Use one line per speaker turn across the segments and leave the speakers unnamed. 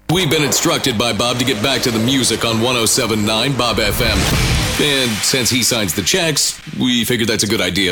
We've been instructed by Bob to get back to the music on 107.9 Bob FM. And since he signs the checks, we figured that's a good idea.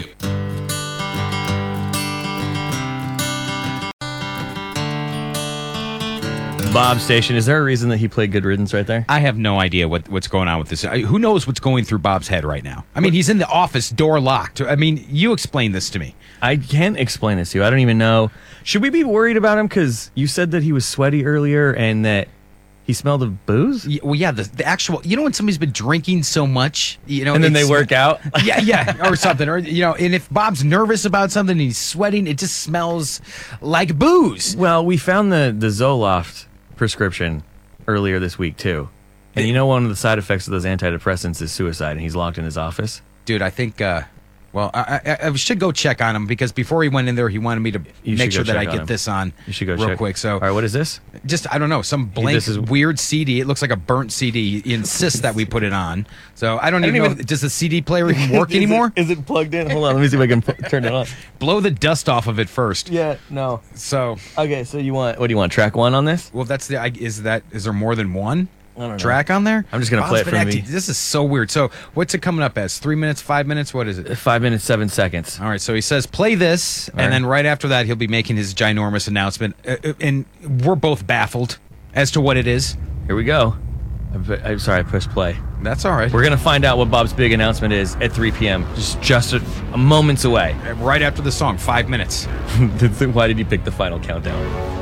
Bob Station, is there a reason that he played Good Riddance right there?
I have no idea what's going on with this. Who knows what's going through Bob's head right now? I mean, he's in the office, door locked. I mean, you explain this to me.
I can't explain this to you. I don't even know. Should we be worried about him? Because you said that he was sweaty earlier and that he smelled of booze?
Yeah, the actual, when somebody's been drinking so much,
and then they work out?
Yeah, or something. Or, and if Bob's nervous about something and he's sweating, it just smells like booze.
Well, we found the Zoloft prescription earlier this week, too. And one of the side effects of those antidepressants is suicide, and he's locked in his office?
Dude, I think... I should go check on him because before he went in there, he wanted me to make sure that I get this on real quick. So,
all right, what is this?
Just, I don't know, some blank weird CD. It looks like a burnt CD. He insists that we put it on. So I don't even know. Does the CD player even work anymore?
Is it plugged in? Hold on, let me see if I can turn it on.
Blow the dust off of it first.
Yeah, no.
So
okay, so what do you want? Track 1 on this?
Well, that's is there more than one?
I don't know.
Track on there?
I'm just going to play it for me.
This is so weird. So what's it coming up as? 3 minutes, 5 minutes? What is it?
5 minutes, 7 seconds.
All right, so he says, play this, and then right after that, he'll be making his ginormous announcement. And we're both baffled as to what it is.
Here we go. I'm sorry, I pushed play.
That's all right.
We're going to find out what Bob's big announcement is at 3 p.m. Just a moments away.
Right after the song, 5 minutes.
Why did he pick the final countdown?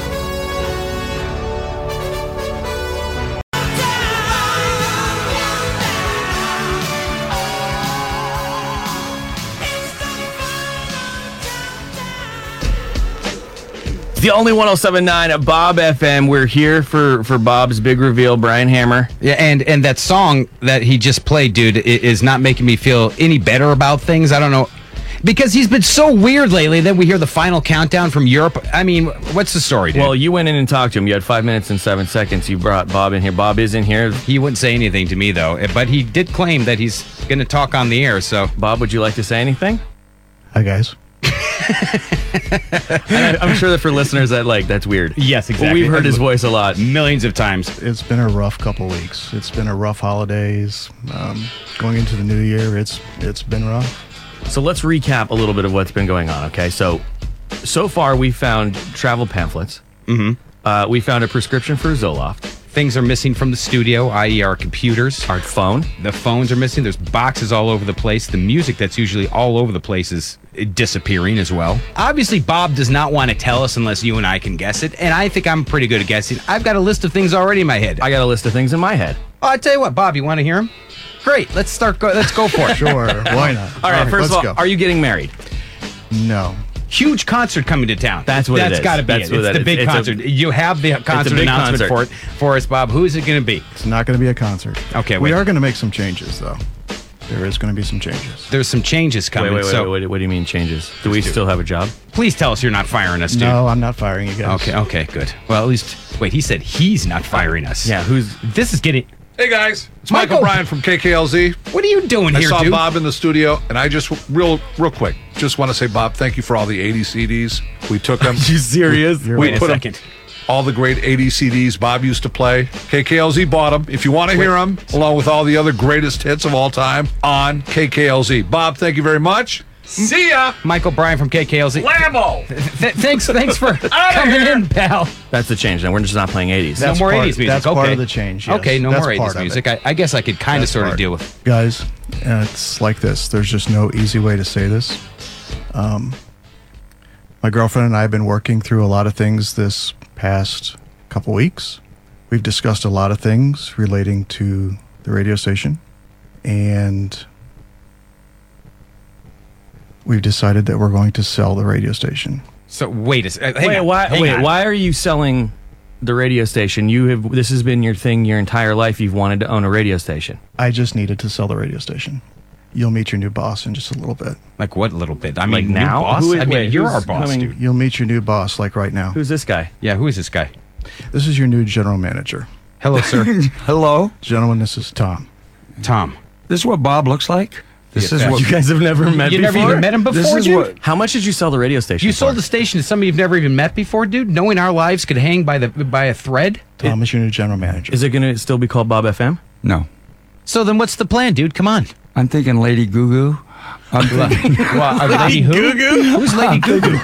The only 107.9 Bob FM. We're here for Bob's big reveal, Brian Hammer.
Yeah, and that song that he just played, dude, is not making me feel any better about things. I don't know. Because he's been so weird lately. Then we hear the final countdown from Europe. I mean, what's the story, dude?
Well, you went in and talked to him. You had 5 minutes and 7 seconds. You brought Bob in here. Bob is in here.
He wouldn't say anything to me, though. But he did claim that he's going to talk on the air, so...
Bob, would you like to say anything?
Hi, guys.
I'm sure that for listeners that's weird.
Yes, exactly.
Well, we've heard his voice a lot.
Millions of times.
It's been a rough couple weeks. It's been a rough holidays. Going into the new year, it's been rough.
So let's recap a little bit of what's been going on, okay? So far we found travel pamphlets.
Mm-hmm.
We found a prescription for Zoloft.
Things are missing from the studio, i.e. our computers.
Our phone.
The phones are missing. There's boxes all over the place. The music that's usually all over the place is disappearing as well. Obviously, Bob does not want to tell us unless you and I can guess it, and I think I'm pretty good at guessing. I've got a list of things already in my head.
I got a list of things in my head.
Oh, I tell you what, Bob, you want to hear them? Great. Let's go for it.
Sure. Why not?
All right, first of all, are you getting married?
No.
Huge concert coming to town.
That's what it is.
That's got to be it. It's the big concert. You have the concert announcement for us, Bob. Who is it going to be?
It's not going to be a concert.
Okay,
we are going to make some changes, though. There is going to be some changes.
There's some changes coming.
Wait. What do you mean changes? Do we still have a job?
Please tell us you're not firing us, dude.
No, I'm not firing you guys.
Okay, good. Well, at least, wait, he said he's not firing us.
Yeah,
this is getting...
Hey guys, it's Michael Bryan from KKLZ.
What are you doing here, dude?
I saw Bob in the studio, and I just, real quick, just want to say, Bob, thank you for all the 80 CDs. We took them.
You serious?
Wait a second.
All the great 80 CDs Bob used to play. KKLZ bought them. If you want to hear them, along with all the other greatest hits of all time, on KKLZ. Bob, thank you very much.
See ya! Michael Bryan from KKLZ.
Lambo!
Thanks for coming in, pal.
That's the change. Now we're just not playing 80s.
No more 80s music.
That's part of the change, yes.
Okay, no more 80s music. I guess I could kind of sort of deal with.
Guys, it's like this. There's just no easy way to say this. My girlfriend and I have been working through a lot of things this past couple weeks. We've discussed a lot of things relating to the radio station, and we've decided that we're going to sell the radio station.
So wait,
why are you selling the radio station? This has been your thing your entire life. You've wanted to own a radio station.
I just needed to sell the radio station. You'll meet your new boss in just a little bit.
Like what little bit? I mean,
like now?
New boss? You're our boss, dude.
You'll meet your new boss like right now.
Who's this guy?
Yeah, who is this guy?
This is your new general manager.
Hello, sir.
Hello.
Gentlemen, this is Tom.
Tom.
This is what Bob looks like? This is what
You guys have never met
You
before?
never even met him before,
This is
dude?
what-
How much did you sell the radio station
You
for?
sold the station to somebody you've never even met before, dude? Knowing our lives could hang by a thread?
Thomas, your new general manager.
Is it going to still be called Bob FM?
No.
So then what's the plan, dude? Come on.
I'm thinking Lady Goo Goo. I'm thinking
Lady who? Who's Lady Goo Goo?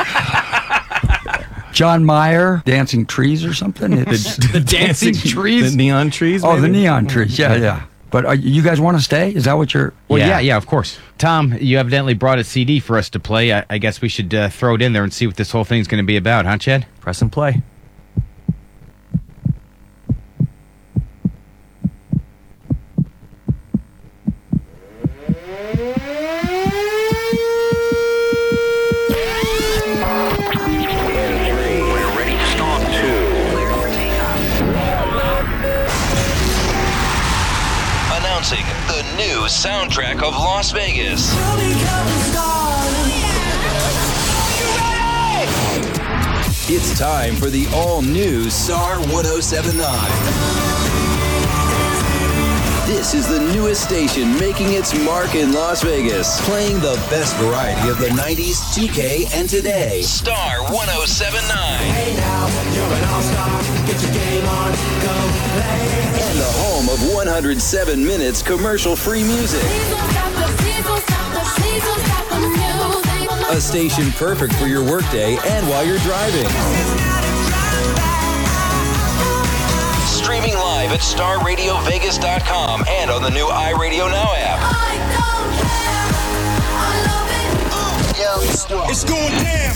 John Mayer, Dancing Trees or something. It's,
The dancing trees?
The neon trees?
oh, the
maybe?
neon trees. Yeah. But you guys want to stay? Is that what you're...
Well,
Yeah.
yeah, of course. Tom, you evidently brought a CD for us to play. I guess we should throw it in there and see what this whole thing's going to be about, huh, Chad?
Press and play.
Announcing the new soundtrack of Las Vegas. It's time for the all-new Star 1079. This is the newest station making its mark in Las Vegas, playing the best variety of the 90s, 2K, and today. Star 1079. Hey now, you're an all-star. Get your game on, go play. And the home of 107 minutes commercial-free music. A station perfect for your workday and while you're driving. Streaming live at StarRadioVegas.com and on the new iRadio Now app.
It's going down.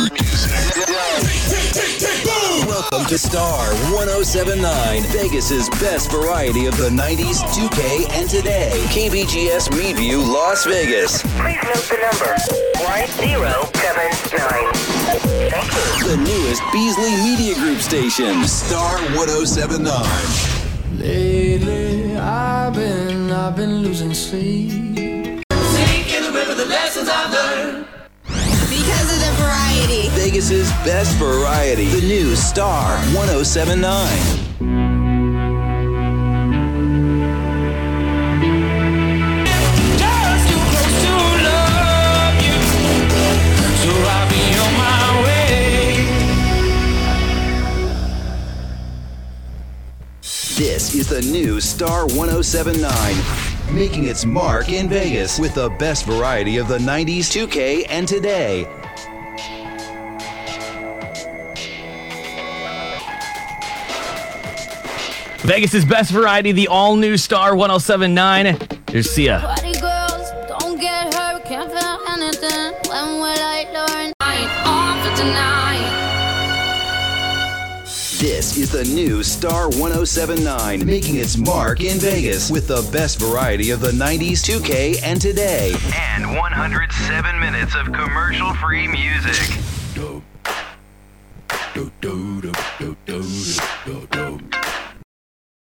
Welcome to Star 1079, Vegas's best variety of the 90s, 2K, and today. KBGS Meadview, Las Vegas.
Please note the number 1079. Thank you.
The newest Beasley Media Group station, Star 1079.
Lately, I've been losing sleep. Sink in the river, the lessons I've learned.
Because of the variety.
Vegas's best variety. The new Star 1079.
Just too close to love you, so I'll be on my way.
This is the new Star 1079, making its mark in Vegas with the best variety of the 90s, 2K, and today.
Vegas' best variety, the all-new Star 1079. Here's Sia.
Party girls, don't get hurt, can't feel anything. When will I learn? I ain't on for tonight.
This is the new Star 1079, making its mark in Vegas with the best variety of the 90s, 2K, and today.
And 107 minutes of commercial-free music.